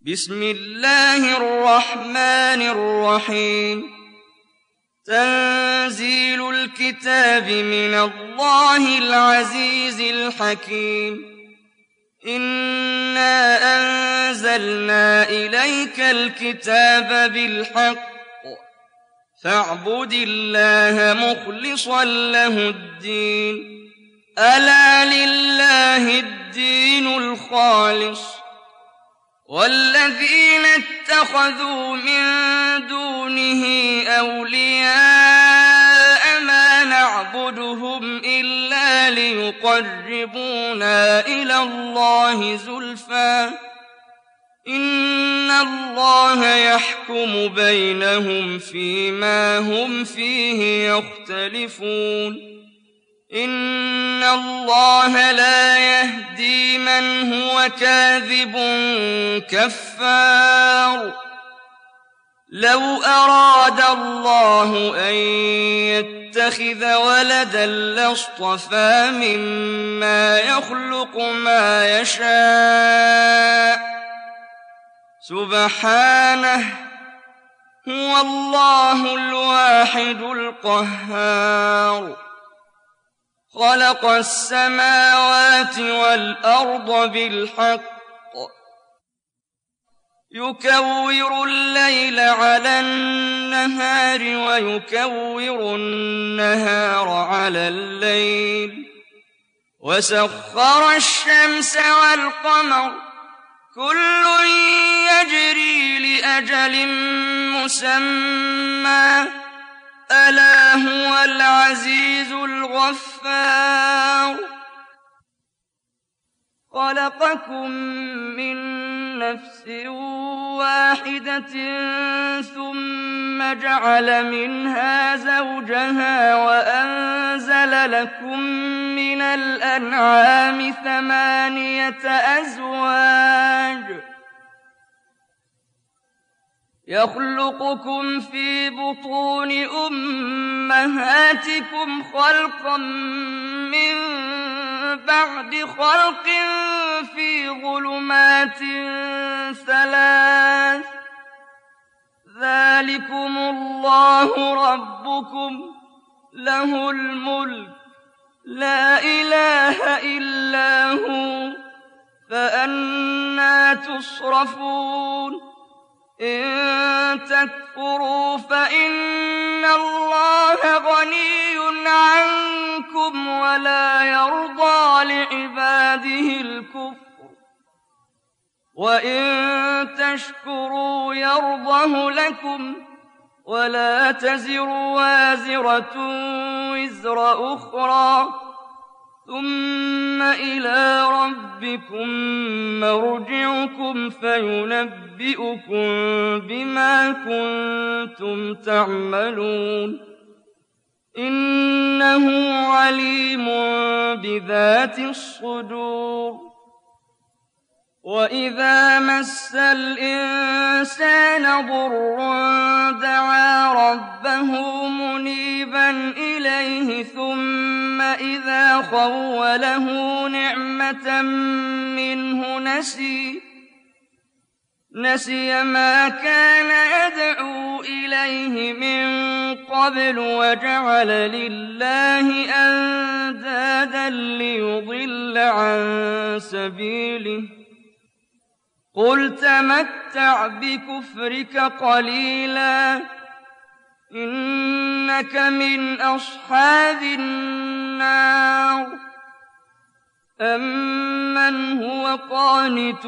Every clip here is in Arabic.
بسم الله الرحمن الرحيم تنزيل الكتاب من الله العزيز الحكيم إنا أنزلنا إليك الكتاب بالحق فاعبد الله مخلصا له الدين ألا لله الدين الخالص والذين اتخذوا من دونه أولياء ما نعبدهم إلا ليقربونا إلى الله زلفى إن الله يحكم بينهم فيما هم فيه يختلفون إن الله لا يهدي من هو كاذب كفار لو أراد الله أن يتخذ ولدا لاصطفى مما يخلق ما يشاء سبحانه هو الله الواحد القهار خلق السماوات والأرض بالحق يكور الليل على النهار ويكور النهار على الليل وسخر الشمس والقمر كل يجري لأجل مسمى ألا هو العزيز الغفار خلقكم من نفس واحدة ثم جعل منها زوجها وأنزل لكم من الأنعام 8 أزواج يخلقكم في بطون أمهاتكم خلقا من بعد خلق في ظلمات 3 ذلكم الله ربكم له الملك لا إله إلا هو فأنى تصرفون إن تكفروا فإن الله غني عنكم ولا يرضى لعباده الكفر وإن تشكروا يرضه لكم ولا تزر وازرة وزر أخرى ثم إلى ربكم مرجعكم فينبئكم بما كنتم تعملون إنه عليم بذات الصدور وإذا مس الإنسان ضر دعا ربه منيبا إليه ثم إذا خوله نعمة منه نسي ما كان يدعو إليه من قبل وجعل لله أندادا ليضل عن سبيله قل تمتع بكفرك قليلا إنك من أصحاب النار أمن هو قانت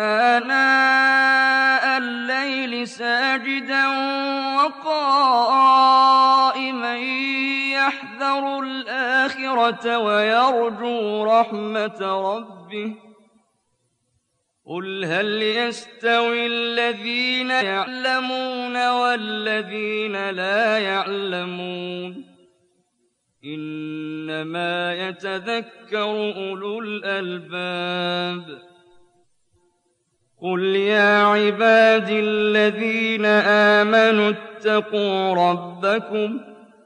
آناء الليل ساجدا وقائما يحذر الآخرة ويرجو رحمة ربه قل هل يستوي الذين يعلمون والذين لا يعلمون إنما يتذكر أولو الألباب قل يا عبادي الذين آمنوا اتقوا ربكم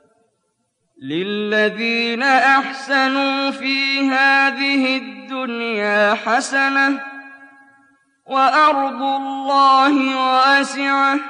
للذين أحسنوا في هذه الدنيا حسنة وأرض الله واسعة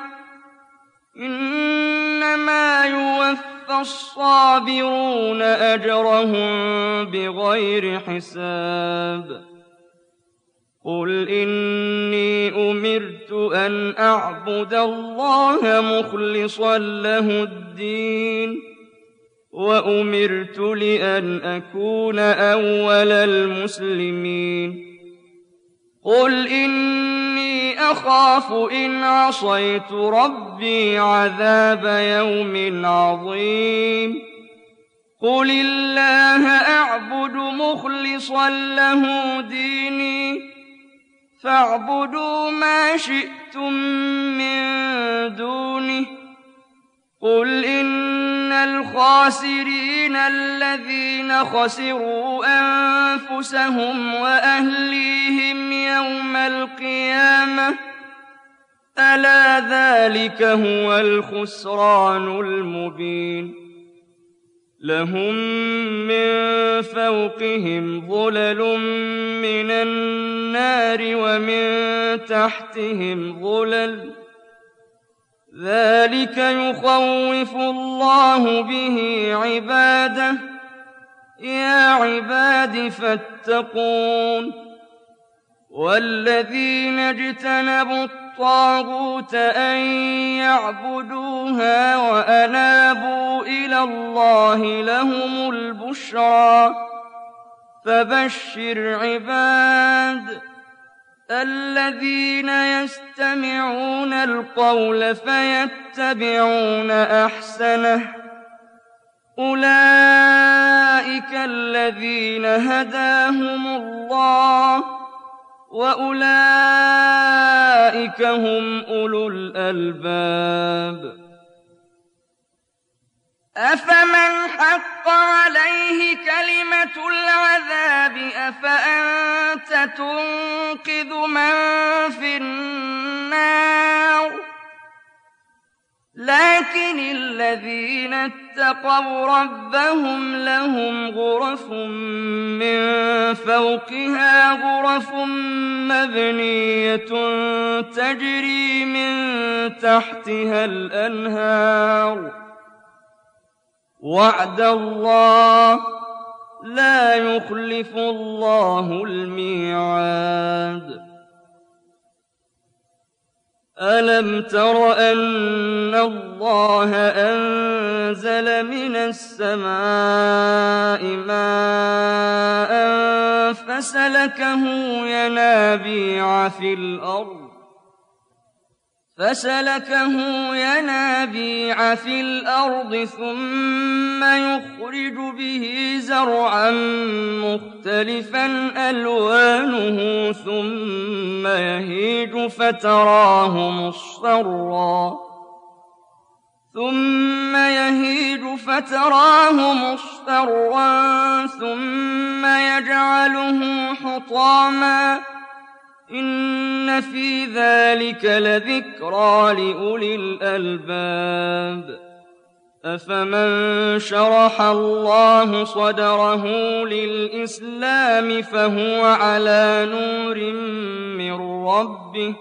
إنما يوفى الصابرون أجرهم بغير حساب قل إني أمرت أن أعبد الله مخلصا له الدين وأمرت لأن أكون أول المسلمين قل إني أخاف إن عصيت ربي عذاب يوم عظيم قل الله أعبد مخلصا له ديني فاعبدوا ما شئتم من دونه قل إن الخاسرين الذين خسروا أنفسهم وأهليهم يوم القيامة ألا ذلك هو الخسران المبين لهم من فوقهم ظلل من النار ومن تحتهم ظلل ذلك يخوف الله به عباده يا عباد فاتقون والذين اجتنبوا الطاغوت أن يعبدوها وأنابوا إلى الله لهم البشرى فبشر عباد الذين يستمعون القول فيتبعون أحسنه أولئك الذين هداهم الله وأولئك هم أولو الألباب أفمن حق عليه كلمة العذاب أفأنت تنقذ من في النار لكن الذين اتقوا ربهم لهم غرف من فوقها غرف مبنية تجري من تحتها الأنهار وعد الله لا يخلف الله الميعاد ألم تر أن الله أنزل من السماء ماء فسلكه ينابيع في الأرض ثم يخرج به زرعا مختلفا ألوانه ثم يهيج فتراه مصفرا ثم يجعله حطاما إن في ذلك لذكرى لأولي الألباب أفمن شرح الله صدره للإسلام فهو على نور من ربه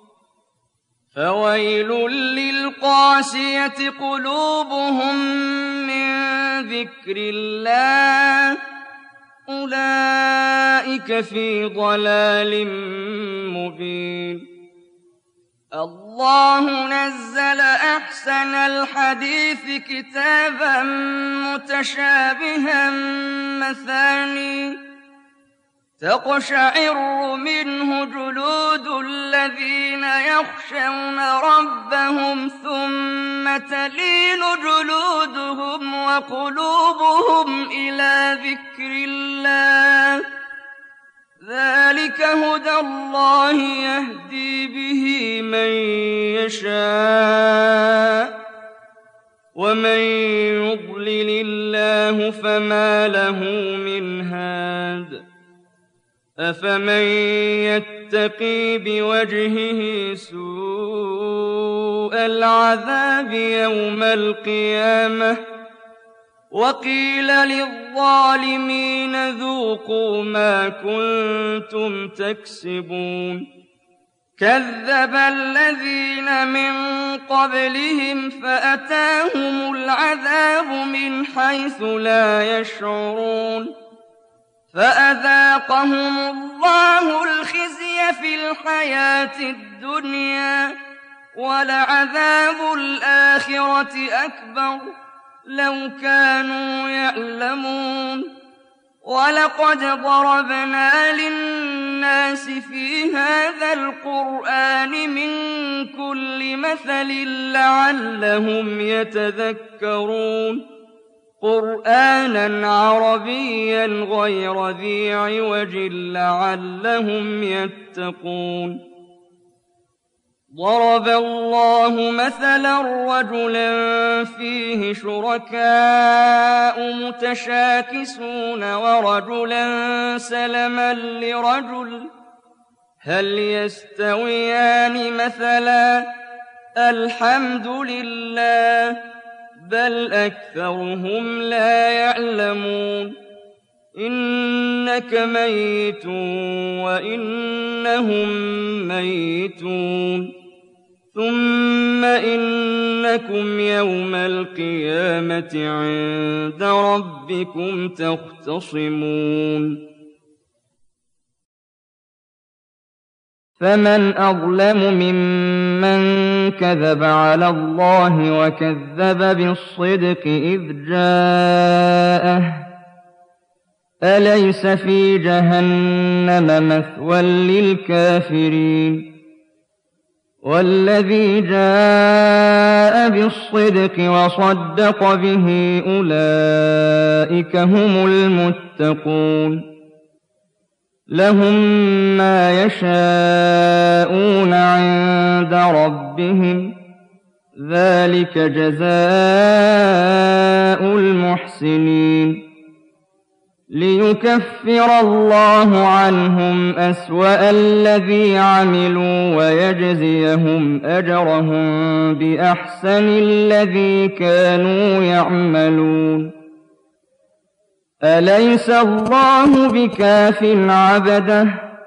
فويل للقاسية قلوبهم من ذكر الله أولئك في ضلال مبين الله نزل أحسن الحديث كتابا متشابها مثاني تقشعر منه جلود الذين يخشون ربهم ثم تلين جلودهم وقلوبهم إلى ذكر الله ذلك هدى الله يهدي به من يشاء ومن يضلل الله فما له من هاد أفمن يتقي بوجهه سوء العذاب يوم القيامة وقيل للظالمين ذوقوا ما كنتم تكسبون كذب الذين من قبلهم فأتاهم العذاب من حيث لا يشعرون فأذاقهم الله الخزي في الحياة الدنيا ولعذاب الآخرة أكبر لو كانوا يعلمون ولقد ضربنا للناس في هذا القرآن من كل مثل لعلهم يتذكرون قرآنا عربيا غير ذي عوج لعلهم يتقون ضرب الله مثلا رجلا فيه شركاء متشاكسون ورجلا سلما لرجل هل يستويان مثلا الحمد لله بل أكثرهم لا يعلمون إنك ميت وإنهم ميتون ثم إنكم يوم القيامة عند ربكم تختصمون فمن أظلم ممن كذب على الله وكذب بالصدق إذ جاءه أليس في جهنم مثوى للكافرين والذي جاء بالصدق وصدق به أولئك هم المتقون لهم ما يشاءون عند ربهم ذلك جزاء المحسنين ليكفر الله عنهم أسوأ الذي عملوا ويجزيهم أجرهم بأحسن الذي كانوا يعملون أليس الله بكاف عبده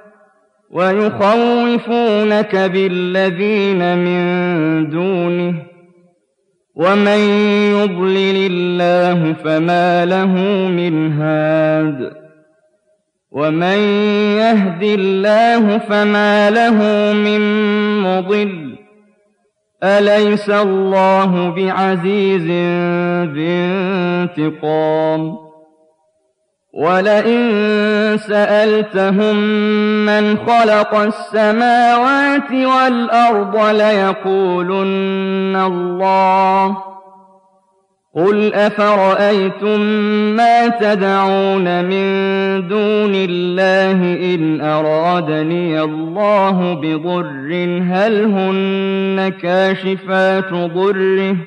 ويخوفونك بالذين من دونه ومن يضلل الله فما له من هاد ومن يهد الله فما له من مضل أليس الله بعزيز ذي انتقام ولئن سألتهم من خلق السماوات والأرض ليقولن الله قل أفرأيتم ما تدعون من دون الله إن أرادني الله بضر هل هن كاشفات ضره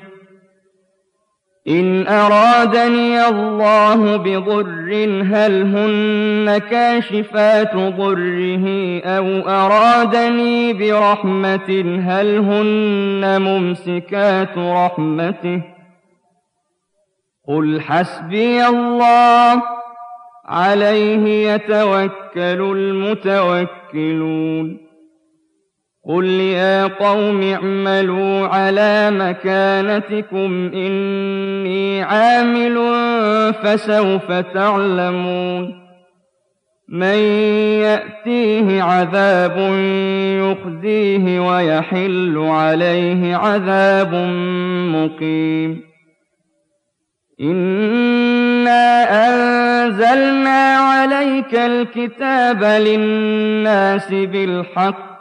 إن أرادني الله بضر هل هن كاشفات ضره أو أرادني برحمة هل هن ممسكات رحمته قل حسبي الله عليه يتوكل المتوكلون قل يا قوم اعملوا على مكانتكم إني عامل فسوف تعلمون من يأتيه عذاب يخزيه ويحل عليه عذاب مقيم إنا أنزلنا عليك الكتاب للناس بالحق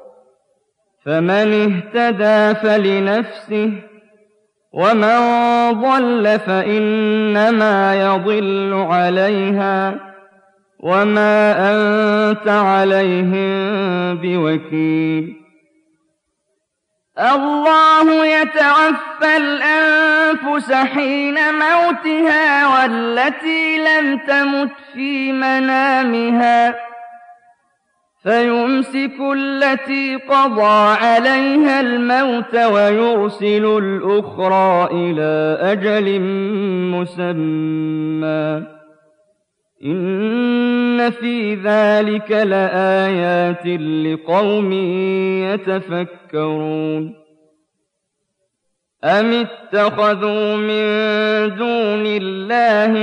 فمن اهتدى فلنفسه ومن ضل فإنما يضل عليها وما أنت عليهم بوكيل الله يتوفى الأنفس حين موتها والتي لم تمت في منامها فيمسك التي قضى عليها الموت ويرسل الأخرى إلى أجل مسمى إن في ذلك لآيات لقوم يتفكرون أم اتخذوا من دون الله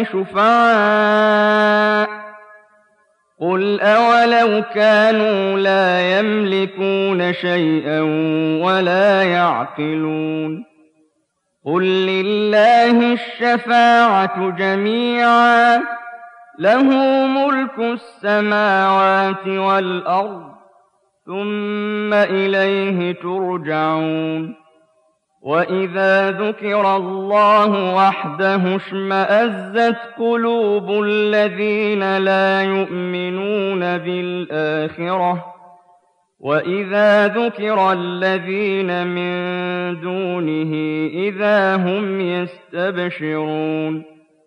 شفعاء قل أولو كانوا لا يملكون شيئا ولا يعقلون قل لله الشفاعة جميعا له ملك السماوات والأرض ثم إليه ترجعون وإذا ذكر الله وحده اشمأزت قلوب الذين لا يؤمنون بالآخرة وإذا ذكر الذين من دونه إذا هم يستبشرون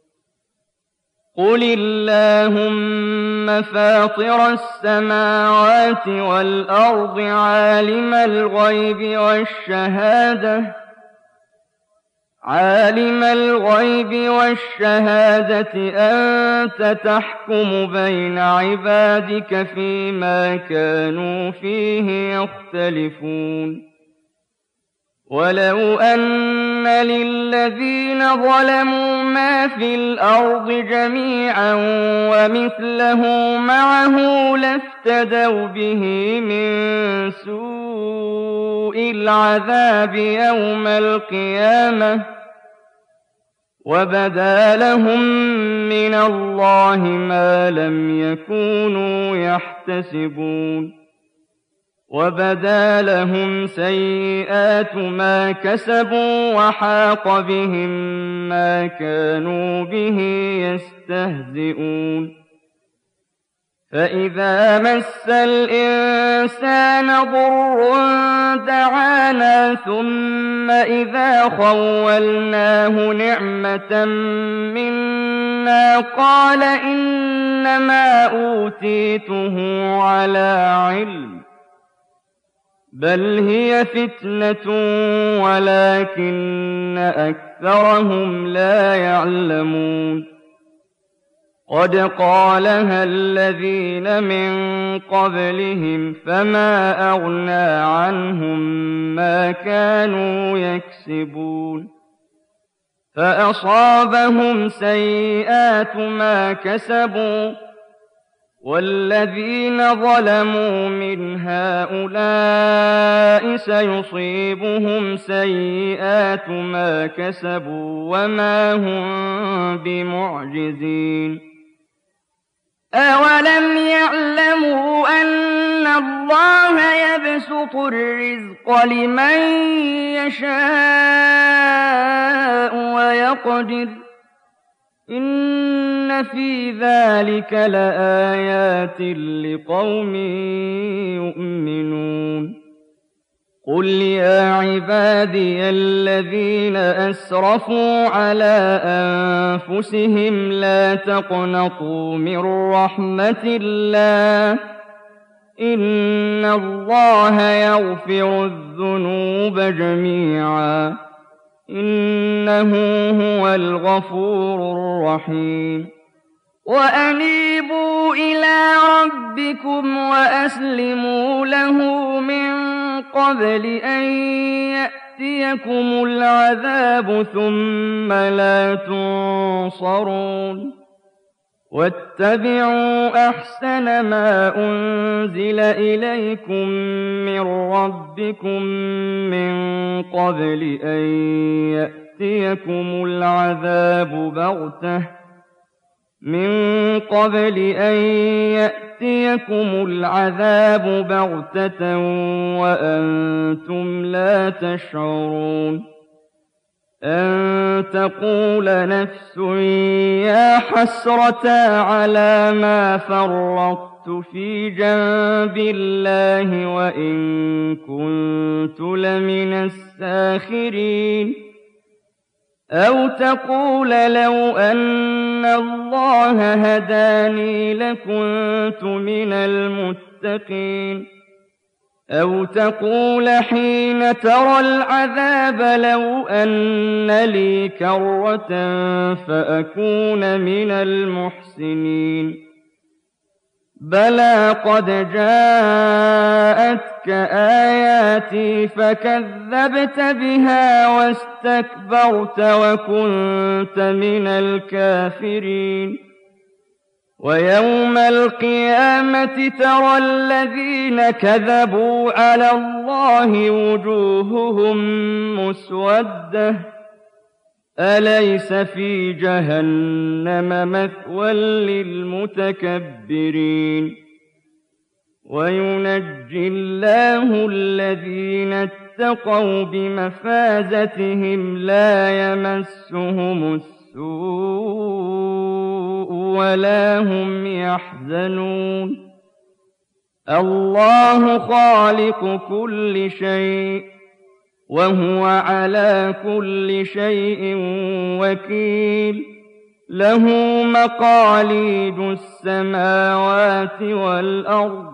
قل اللهم فاطر السماوات والأرض عالم الغيب والشهادة أنت تحكم بين عبادك فيما كانوا فيه يختلفون ولو أن للذين ظلموا ما في الأرض جميعا ومثله معه لافتدوا به من سوء العذاب يوم القيامة وبدا لهم من الله ما لم يكونوا يحتسبون وبدا لهم سيئات ما كسبوا وحاق بهم ما كانوا به يستهزئون فإذا مس الإنسان ضر دعانا ثم إذا خولناه نعمة منا قال إنما أوتيته على علم بل هي فتنة ولكن أكثرهم لا يعلمون قد قالها الذين من قبلهم فما أغنى عنهم ما كانوا يكسبون فأصابهم سيئات ما كسبوا والذين ظلموا من هؤلاء سيصيبهم سيئات ما كسبوا وما هم بمعجزين أولم يعلموا أن الله يبسط الرزق لمن يشاء ويقدر إن في ذلك لآيات لقوم يؤمنون قل يا عبادي الذين أسرفوا على أنفسهم لا تقنطوا من رحمة الله إن الله يغفر الذنوب جميعا إنه هو الغفور الرحيم وأنيبوا إلى ربكم وأسلموا له من قبل أن يأتيكم العذاب ثم لا تنصرون واتبعوا أحسن ما أنزل إليكم من ربكم من قبل أن يأتيكم العذاب بغتة وأنتم لا تشعرون أن تقول نفس يا حسرة على ما فرطت في جنب الله وإن كنت لمن الساخرين أو تقول لو أن الله هداني لكنت من المتقين أو تقول حين ترى العذاب لو أن لي كرة فأكون من المحسنين بلى قد جاءتك آياتي فكذبت بها واستكبرت وكنت من الكافرين ويوم القيامة ترى الذين كذبوا على الله وجوههم مسودة أليس في جهنم مثوى للمتكبرين وينجي الله الذين اتقوا بمفازتهم لا يمسهم السوء ولا هم يحزنون الله خالق كل شيء وهو على كل شيء وكيل له مقاليد السماوات والأرض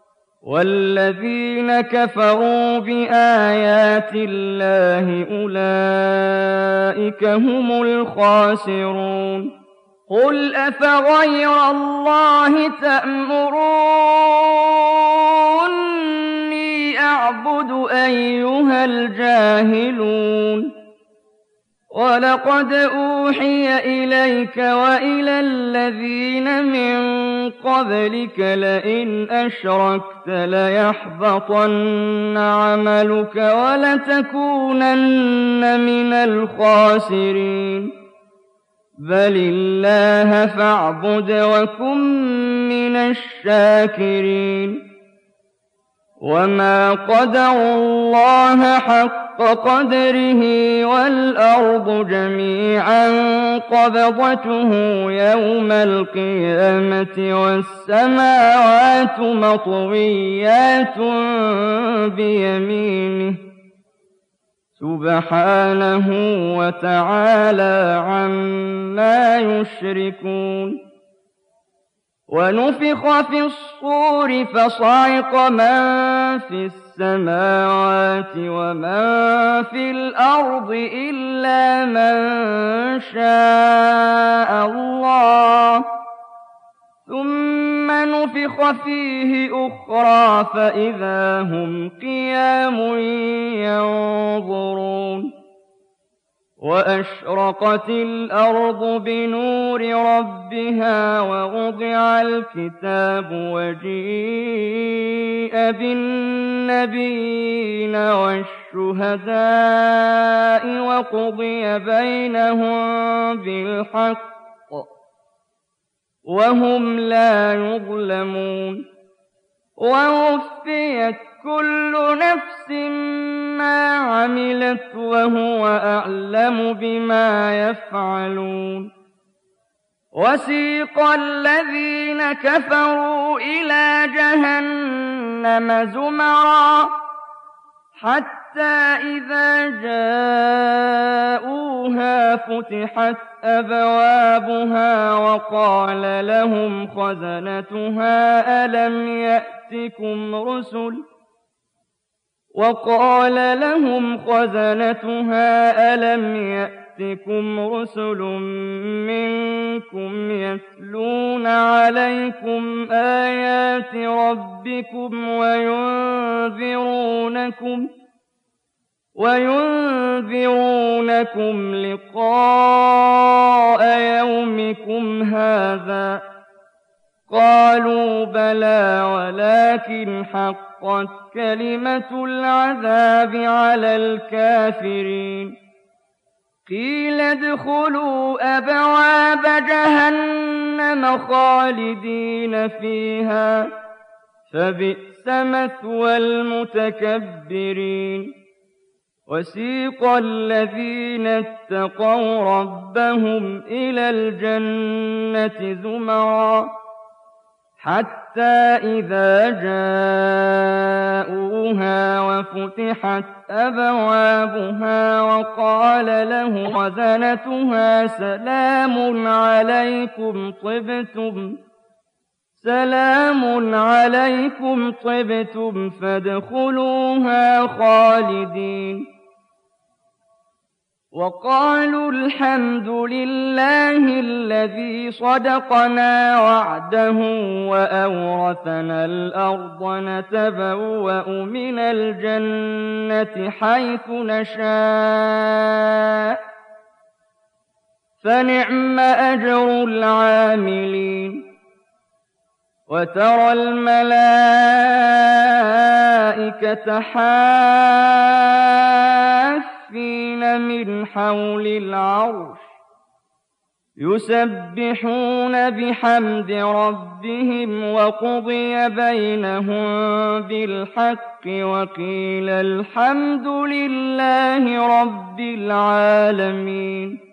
والذين كفروا بآيات الله أولئك هم الخاسرون قل أفغير الله تأمروني أعبد أيها الجاهلون ولقد أوحي إليك وإلى الذين من قبلك لئن أشركت ليحبطن عملك ولتكونن من الخاسرين بل الله فاعبد وكن من الشاكرين وما قدروا الله حق قدره والأرض جميعا قبضته يوم القيامة والسماوات مطويات بيمينه سبحانه وتعالى عما يشركون ونفخ في الصور فصعق من في السماوات ومن في الأرض إلا من شاء الله ثم نفخ فيه أخرى فإذا هم قيام ينظرون وأشرقت الأرض بنور ربها ووضع الكتاب وجيء بالنبيين والشهداء وقضي بينهم بالحق وهم لا يظلمون ووفيت كل نفس ما عملت وهو أعلم بما يفعلون وسيق الذين كفروا إلى جهنم زمرا حتى إذا جاءوها فتحت أبوابها وقال لهم خزنتها ألم يأتكم رسل منكم يتلون عليكم آيات ربكم وينذرونكم لقاء يومكم هذا قالوا بلى ولكن حقت كلمة العذاب على الكافرين قيل ادخلوا أبواب جهنم خالدين فيها فبئس مثوى المتكبرين وسيق الذين اتقوا ربهم إلى الجنة زمرا حتى إذا جاءوها وفتحت أبوابها وقال لهم خزنتها سلام عليكم طبتم فادخلوها خالدين وقالوا الحمد لله الذي صدقنا وعده وأورثنا الأرض نتبوأ من الجنة حيث نشاء فنعم أجر العاملين وترى الملائكة حافين من حول العرش يسبحون بحمد ربهم وقضي بينهم بالحق وقيل الحمد لله رب العالمين